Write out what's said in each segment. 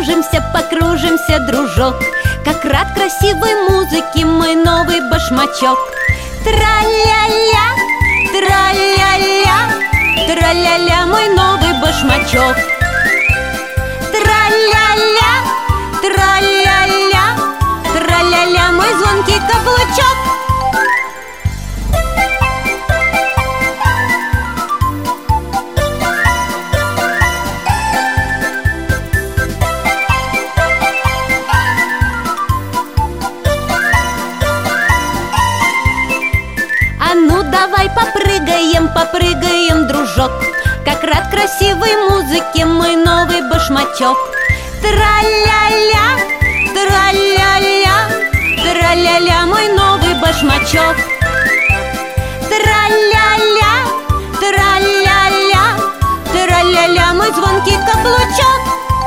покружимся, покружимся, дружок. Как рад красивой музыке мой новый башмачок. Тра-ля-ля, тра-ля-ля, тра-ля-ля, мой новый башмачок. Тра-ля-ля, тра-ля-ля, тра-ля-ля, мой звонкий каблучок. А ну давай попрыгаем, попрыгаем, дружок. Как рад красивой музыке мой новый башмачок. Тра-ля-ля, тра-ля-ля, тра-ля-ля, мой новый башмачок. Тра-ля-ля, тра-ля-ля, тра-ля-ля, мой звонкий каблучок.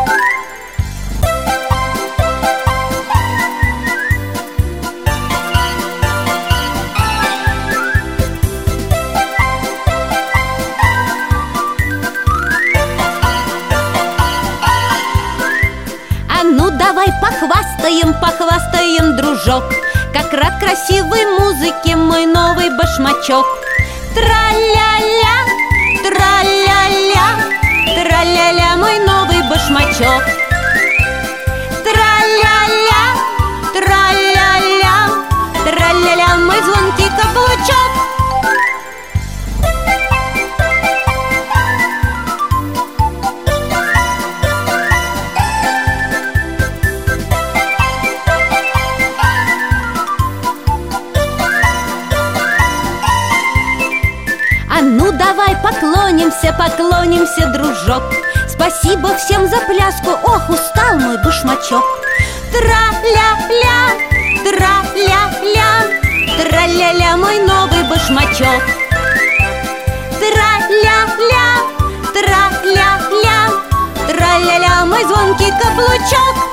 А ну давай похвастаем, похвастаем, дружок. Как рад красивой музыке мой новый башмачок. Тра-ля-ля, тра-ля-ля, тра-ля-ля, мой новый башмачок. Тра-ля-ля, тра-ля-ля, тра-ля-ля, мой звонкий каблучок. А ну давай поклонимся, поклонимся, дружок. Спасибо всем за пляску, ох, устал мой башмачок. Тра-ля-ля, тра-ля-ля, тра-ля-ля, мой новый башмачок. Тра-ля-ля, тра-ля-ля, тра-ля-ля, мой звонкий каблучок.